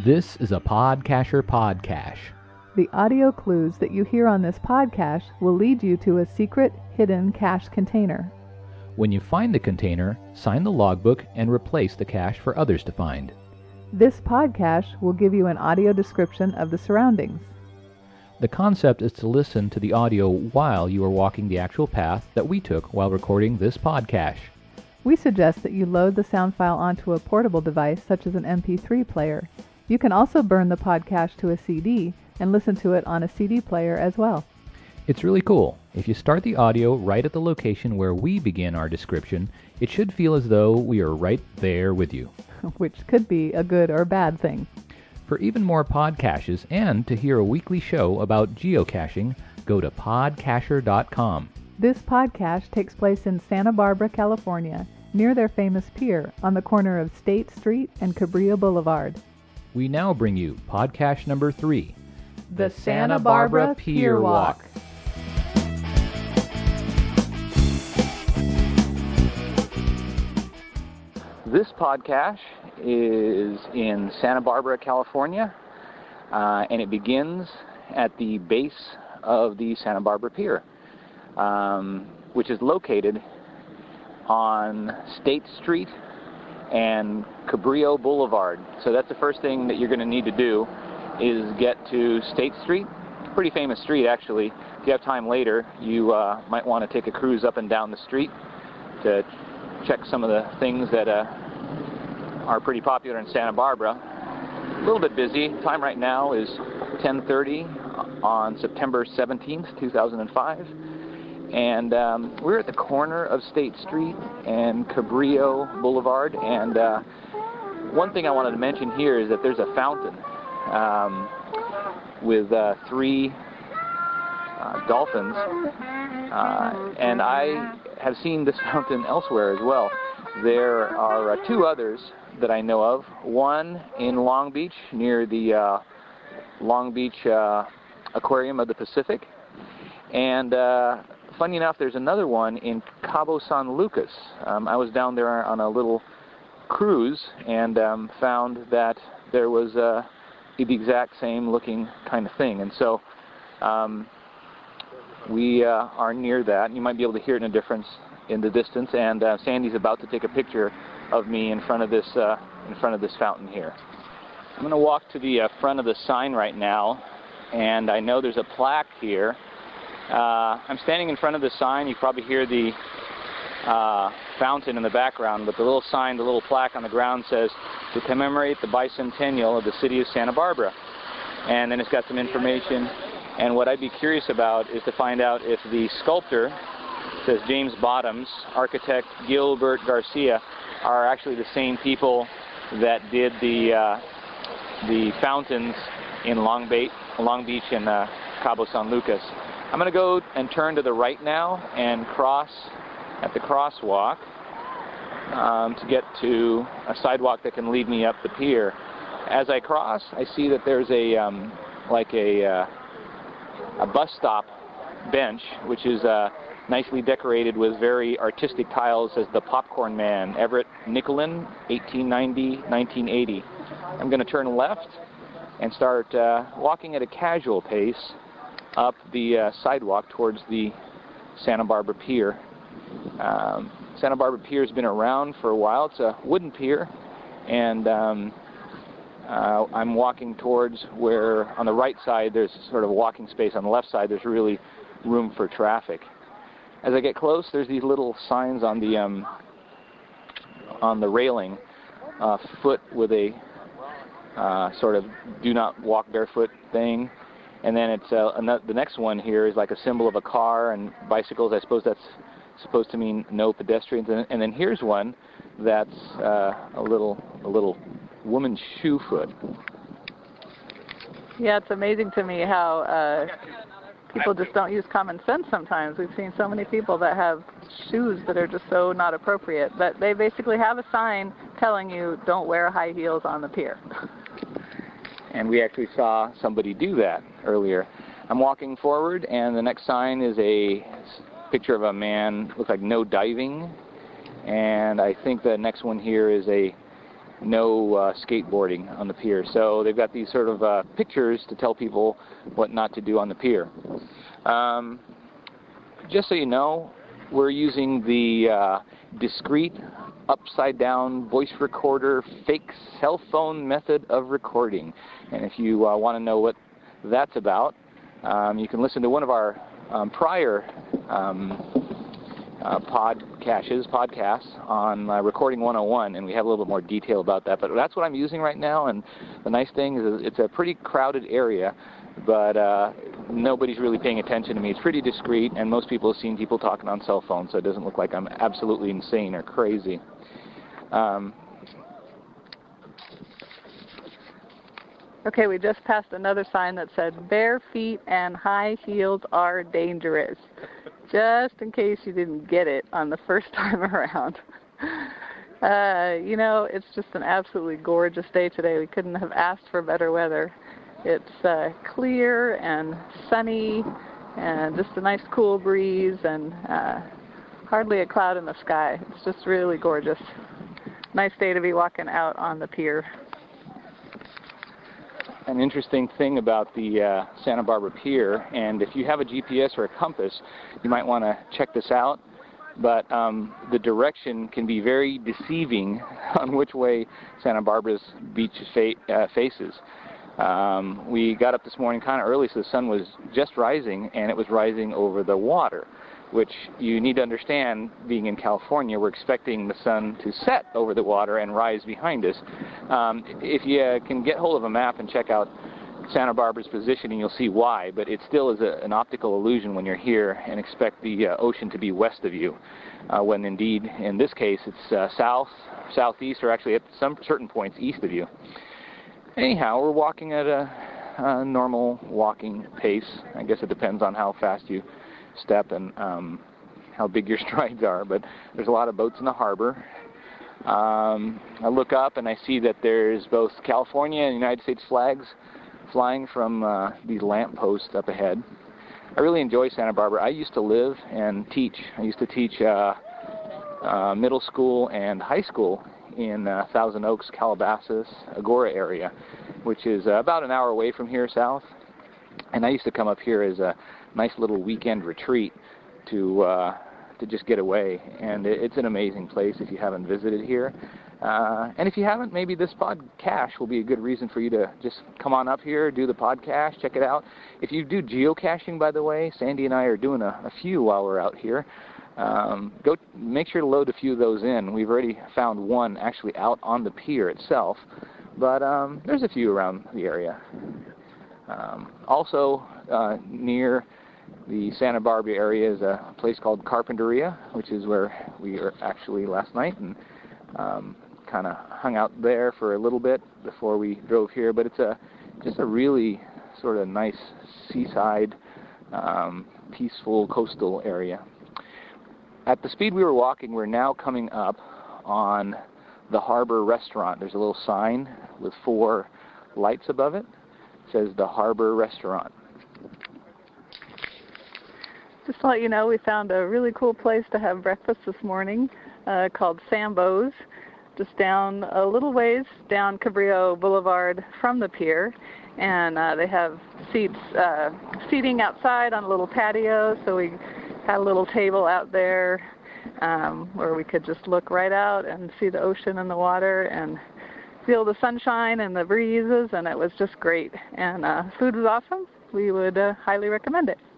This is a Podcasher podcast. The audio clues that you hear on this podcast will lead you to a secret, hidden cache container. When you find the container, sign the logbook and replace the cache for others to find. This podcast will give you an audio description of the surroundings. The concept is to listen to the audio while you are walking the actual path that we took while recording this podcast. We suggest that you load the sound file onto a portable device such as an MP3 player. You can also burn the podcast to a CD and listen to it on a CD player as well. It's really cool. If you start the audio right at the location where we begin our description, it should feel as though we are right there with you. Which could be a good or bad thing. For even more podcasts and to hear a weekly show about geocaching, go to podcasher.com. This podcast takes place in Santa Barbara, California, near their famous pier on the corner of State Street and Cabrillo Boulevard. We now bring you podcast number 3, The Santa Barbara Pier Walk. This podcast is in Santa Barbara, California, and it begins at the base of the Santa Barbara Pier, which is located on State Street and Cabrillo Boulevard. So that's the first thing that you're going to need to do is get to State Street. Pretty famous street, actually. If you have time later, you might want to take a cruise up and down the street to check some of the things that are pretty popular in Santa Barbara. A little bit busy. Time right now is 10:30 on September 17th, 2005. And we're at the corner of State Street and Cabrillo Boulevard. And one thing I wanted to mention here is that there's a fountain with 3 dolphins. And I have seen this fountain elsewhere as well. There are 2 others that I know of. One in Long Beach near the Long Beach Aquarium of the Pacific. And funny enough, there's another one in Cabo San Lucas. I was down there on a little cruise and found that there was the exact same looking kind of thing. And so we are near that. You might be able to hear it in the distance. And Sandy's about to take a picture of me in front of this fountain here. I'm going to walk to the front of the sign right now, and I know there's a plaque here. I'm standing in front of the sign. You probably hear the fountain in the background, but the little sign, the little plaque on the ground says, to commemorate the bicentennial of the city of Santa Barbara. And then it's got some information. And what I'd be curious about is to find out if the sculptor, says James Bottoms, architect Gilbert Garcia, are actually the same people that did the fountains in Long Beach and Cabo San Lucas. I'm going to go and turn to the right now and cross at the crosswalk to get to a sidewalk that can lead me up the pier. As I cross, I see that there's a bus stop bench, which is nicely decorated with very artistic tiles as the Popcorn Man, Everett Nicolin, 1890-1980. I'm going to turn left and start walking at a casual pace up the sidewalk towards the Santa Barbara Pier. Santa Barbara Pier has been around for a while. It's a wooden pier, and I'm walking towards where on the right side there's sort of a walking space. On the left side there's really room for traffic. As I get close, there's these little signs on the railing, foot with a sort of do not walk barefoot thing. And then it's the next one here is like a symbol of a car and bicycles. I suppose that's supposed to mean no pedestrians. And then here's one that's a little woman's shoe foot. Yeah, it's amazing to me how people just don't use common sense sometimes. We've seen so many people that have shoes that are just so not appropriate, but they basically have a sign telling you don't wear high heels on the pier. And we actually saw somebody do that earlier. I'm walking forward, and the next sign is a picture of a man, looks like no diving. And I think the next one here is a no skateboarding on the pier. So they've got these sort of pictures to tell people what not to do on the pier. Just so you know, we're using the discrete upside-down voice recorder fake cell phone method of recording. And if you want to know what that's about, you can listen to one of our prior podcasts on Recording 101, and we have a little bit more detail about that. But that's what I'm using right now, and the nice thing is it's a pretty crowded area, but nobody's really paying attention to me. It's pretty discreet, and most people have seen people talking on cell phones, so it doesn't look like I'm absolutely insane or crazy. Okay, we just passed another sign that said, bare feet and high heels are dangerous. Just in case you didn't get it on the first time around. You know, it's just an absolutely gorgeous day today. We couldn't have asked for better weather. It's clear and sunny and just a nice cool breeze and hardly a cloud in the sky. It's just really gorgeous. Nice day to be walking out on the pier. An interesting thing about the Santa Barbara Pier, and if you have a GPS or a compass, you might want to check this out, but the direction can be very deceiving on which way Santa Barbara's beach faces. We got up this morning kind of early, so the sun was just rising, and it was rising over the water, which you need to understand, being in California, we're expecting the sun to set over the water and rise behind us. If you can get hold of a map and check out Santa Barbara's positioning, you'll see why, but it still is an optical illusion when you're here and expect the ocean to be west of you, when indeed, in this case, it's south, southeast, or actually at some certain points east of you. Anyhow, we're walking at a normal walking pace. I guess it depends on how fast you step and how big your strides are, but there's a lot of boats in the harbor. I look up and I see that there's both California and United States flags flying from these lampposts up ahead. I really enjoy Santa Barbara. I used to live and teach. I used to teach middle school and high school in Thousand Oaks, Calabasas, Agoura area, which is about an hour away from here south. And I used to come up here as a nice little weekend retreat to just get away. And it's an amazing place if you haven't visited here. And if you haven't, maybe this podcast will be a good reason for you to just come on up here, do the podcast, check it out. If you do geocaching, by the way, Sandy and I are doing a few while we're out here. Go make sure to load a few of those in. We've already found one actually out on the pier itself, but there's a few around the area. Also near the Santa Barbara area is a place called Carpinteria, which is where we were actually last night, and kind of hung out there for a little bit before we drove here. But it's just a really sort of nice seaside, peaceful coastal area. At the speed we were walking, we're now coming up on the Harbor Restaurant. There's a little sign with 4 lights above it. It says the Harbor Restaurant. Just to let you know, we found a really cool place to have breakfast this morning called Sambo's, just down a little ways down Cabrillo Boulevard from the pier. And they have seating outside on a little patio, so we had a little table out there where we could just look right out and see the ocean and the water and feel the sunshine and the breezes, and it was just great. And food was awesome. We would highly recommend it.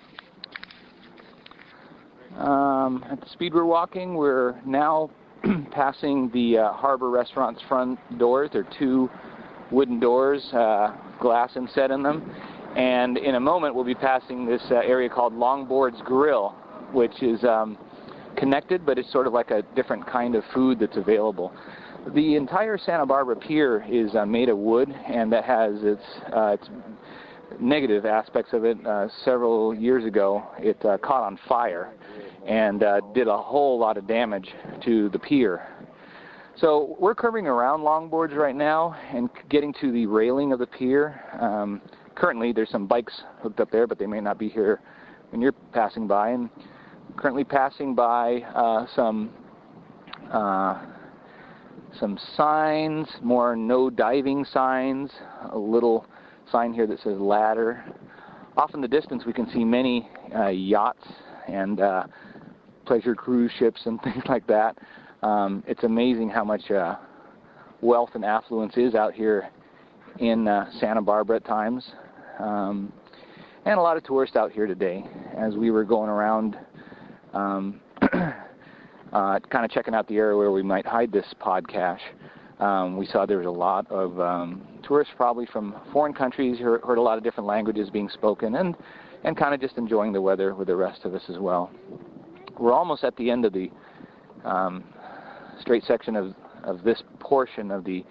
At the speed we're walking, we're now passing the Harbor Restaurant's front doors. There are 2 wooden doors, glass inset in them. And in a moment, we'll be passing this area called Longboard's Grill, which is connected, but it's sort of like a different kind of food that's available. The entire Santa Barbara Pier is made of wood, and that has its negative aspects of it. Several years ago, it caught on fire and did a whole lot of damage to the pier. So we're curving around Longboards right now and getting to the railing of the pier. Currently, there's some bikes hooked up there, but they may not be here when you're passing by. And currently passing by some some signs, more no diving signs, a little sign here that says ladder. Off in the distance we can see many yachts and pleasure cruise ships and things like that. It's amazing how much wealth and affluence is out here in Santa Barbara at times. And a lot of tourists out here today. As we were going around kind of checking out the area where we might hide this pod cache, we saw there was a lot of tourists probably from foreign countries, heard a lot of different languages being spoken, and kind of just enjoying the weather with the rest of us as well. We're almost at the end of the straight section of this portion of the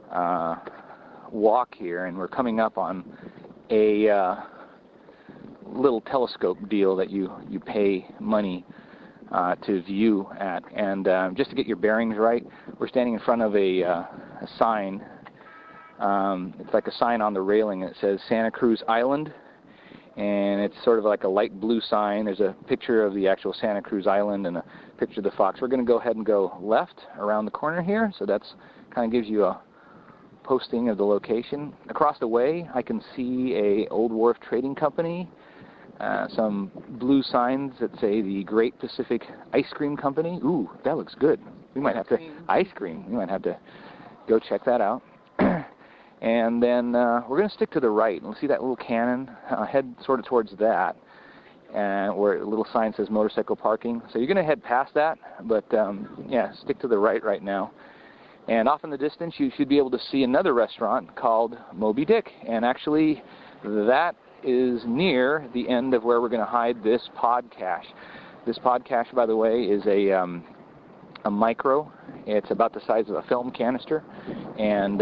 walk here, and we're coming up on a little telescope deal that you pay money to view at. And just to get your bearings right, we're standing in front of a sign. It's like a sign on the railing that says Santa Cruz Island, and it's sort of like a light blue sign. There's a picture of the actual Santa Cruz Island and a picture of the fox. We're going to go ahead and go left around the corner here, so that's kind of gives you a posting of the location. Across the way I can see a Old Wharf Trading Company, some blue signs that say the Great Pacific Ice Cream Company. Ooh, that looks good. We might have to ice cream. We might have to go check that out. And then we're going to stick to the right. We'll see that little cannon. Head sort of towards that, where a little sign says motorcycle parking. So you're going to head past that, but yeah, stick to the right now. And off in the distance, you should be able to see another restaurant called Moby Dick. And actually, that is near the end of where we're going to hide this pod cache. This pod cache, by the way, is a micro. It's about the size of a film canister, and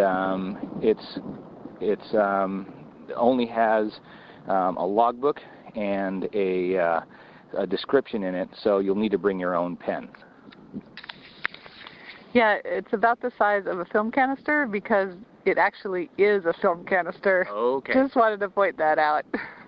it's only has a logbook and a description in it, so you'll need to bring your own pen. Yeah, it's about the size of a film canister because it actually is a film canister. Okay. Just wanted to point that out.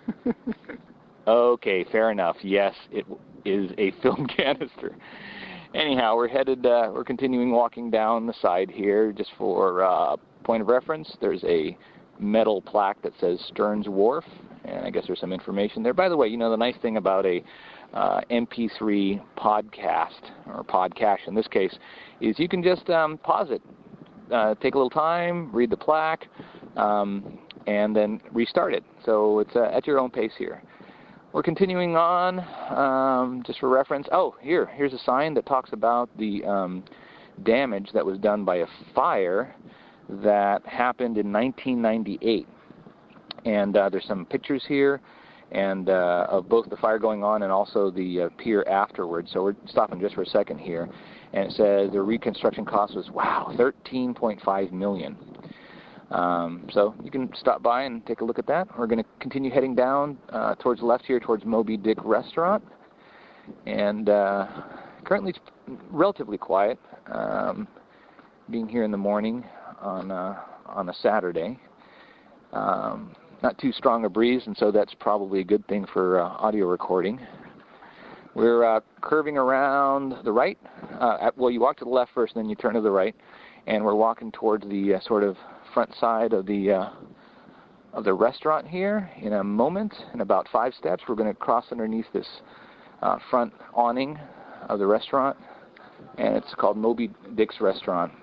Okay, fair enough. Yes, it is a film canister. Anyhow, we're continuing walking down the side here. Just for point of reference, there's a metal plaque that says Stearns Wharf, and I guess there's some information there. By the way, you know, the nice thing about a MP3 podcast, or pod cache in this case, is you can just pause it, take a little time, read the plaque, and then restart it. So it's at your own pace here. We're continuing on, just for reference. Oh, here's a sign that talks about the damage that was done by a fire that happened in 1998. And there's some pictures here and of both the fire going on and also the pier afterwards. So we're stopping just for a second here. And it says the reconstruction cost was, wow, $13.5 million. So you can stop by and take a look at that. We're going to continue heading down towards the left here towards Moby Dick Restaurant. And currently it's relatively quiet, being here in the morning on a Saturday. Not too strong a breeze, and so that's probably a good thing for audio recording. We're curving around the right. Well, you walk to the left first, and then you turn to the right. And we're walking towards the sort of front side of the restaurant here. In a moment, in about 5 steps, we're going to cross underneath this front awning of the restaurant, and it's called Moby Dick's Restaurant.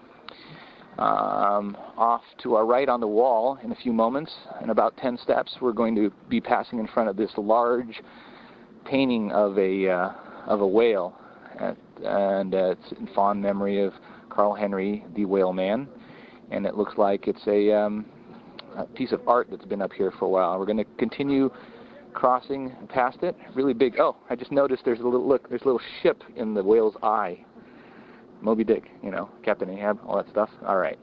Off to our right on the wall in a few moments, in about 10 steps, we're going to be passing in front of this large painting of a whale, and it's in fond memory of Carl Henry, the whale man. And it looks like it's a piece of art that's been up here for a while. We're going to continue crossing past it. Really big. Oh, I just noticed there's a little ship in the whale's eye. Moby Dick, you know, Captain Ahab, all that stuff. All right.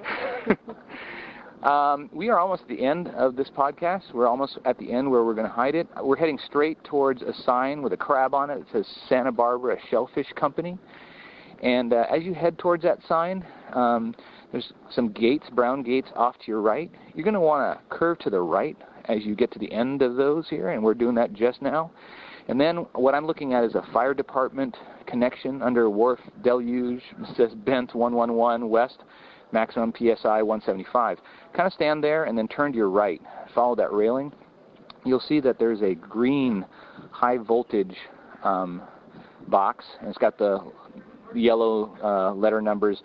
We are almost at the end of this podcast. We're almost at the end where we're going to hide it. We're heading straight towards a sign with a crab on it that says Santa Barbara Shellfish Company. And as you head towards that sign, there's some gates, brown gates off to your right. You're going to want to curve to the right as you get to the end of those here, and we're doing that just now. And then what I'm looking at is a fire department connection under Wharf Deluge. It says bent 111 west, maximum PSI 175. Kind of stand there and then turn to your right. Follow that railing. You'll see that there's a green high voltage box, and it's got the yellow letter numbers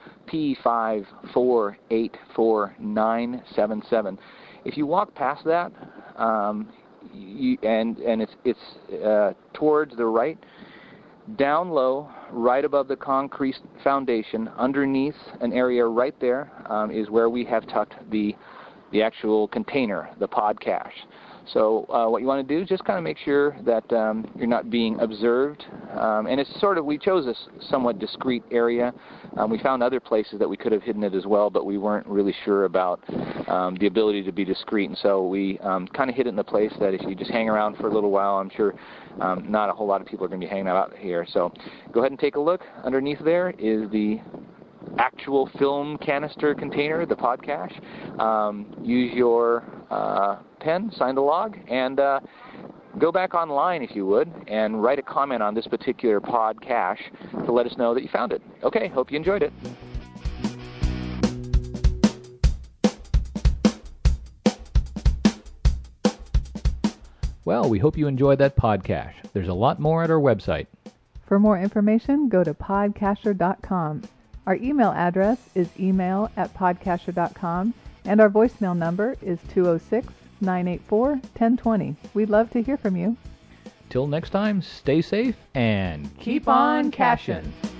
P5484977. If you walk past that, and it's towards the right, down low, right above the concrete foundation, underneath an area right there, is where we have tucked the actual container, the pod cache. So what you want to do is just kind of make sure that you're not being observed. And it's sort of, we chose a somewhat discreet area. We found other places that we could have hidden it as well, but we weren't really sure about the ability to be discreet. And so we kind of hid it in a place that if you just hang around for a little while, I'm sure not a whole lot of people are going to be hanging out here. So go ahead and take a look. Underneath there is the actual film canister container, the pod cache. Use your pen, sign the log, and go back online if you would and write a comment on this particular pod cache to let us know that you found it. Okay, hope you enjoyed it. Well, we hope you enjoyed that pod cache. There's a lot more at our website. For more information, go to podcacher.com. Our email address is email@podcaster.com, and our voicemail number is 206-984-1020. We'd love to hear from you. Till next time, stay safe and Keep on caching.